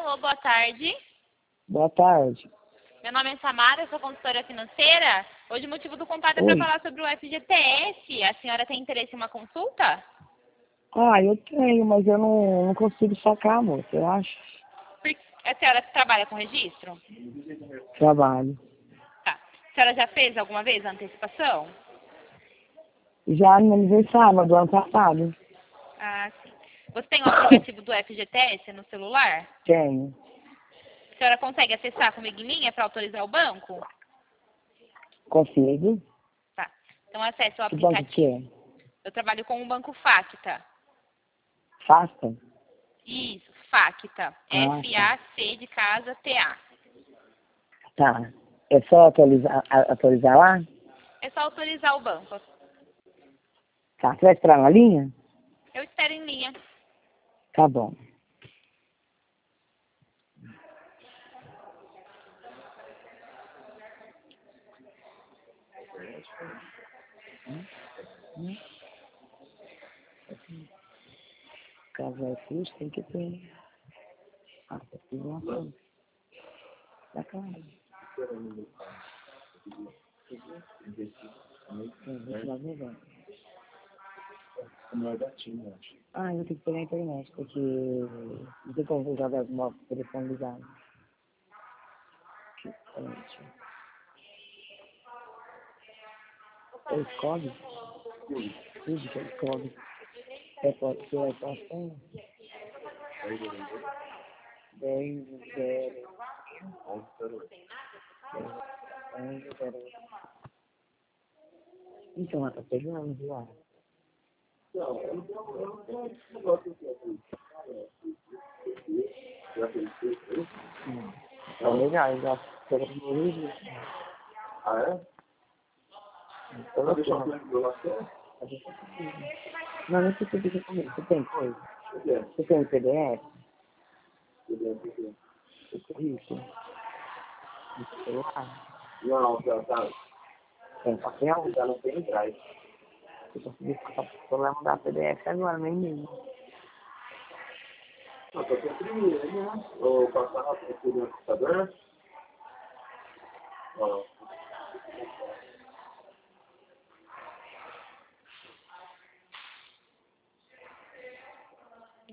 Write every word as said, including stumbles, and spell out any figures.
Alô, boa tarde. Boa tarde. Meu nome é Samara, eu sou consultora financeira. Hoje o motivo do contato é para falar sobre o F G T S. A senhora tem interesse em uma consulta? Ah, eu tenho, mas eu não, não consigo sacar, moça, eu acho. Por- A senhora trabalha com registro? Trabalho. Tá. A senhora já fez alguma vez a antecipação? Já no aniversário do ano passado. Ah, sim. Você tem o aplicativo do F G T S no celular? Tenho. A senhora consegue acessar comigo em linha para autorizar o banco? Consigo. Tá. Então acesse o Que banco que aplicativo. é? Eu trabalho com o Banco Facta. Fasta? Isso, Facta. Ah, F A C de casa T A. tá. É só atualizar, a- atualizar lá? É só autorizar o banco. Tá. Você vai esperar na linha? Eu espero em linha. Tá bom. Caso é custo, tem que ter. Ah, tá tudo uma coisa. Tá claro. Sim, vou tirar meu banco. Ah, eu tenho que pegar a internet, porque não tem como usar o telefone ligado. Gente. É o código? Tudo que é o código. É pode ser a equação? dez, zero, onze, zero. Então, ela tá pegando, viu? Hum. Tá legal, já pega no livro. Ah, é? Então, aqui, ó. Não, não precisa pedir comigo. Você tem coisa? Você tem P D F? O currículo? No celular? Não, já tá. Tem papel? Já não tem drive. Se conseguir passar pro celular, mandar P D F agora, nem mesmo. Não, tô imprimir, né? Ou passar aqui no computador. Ó.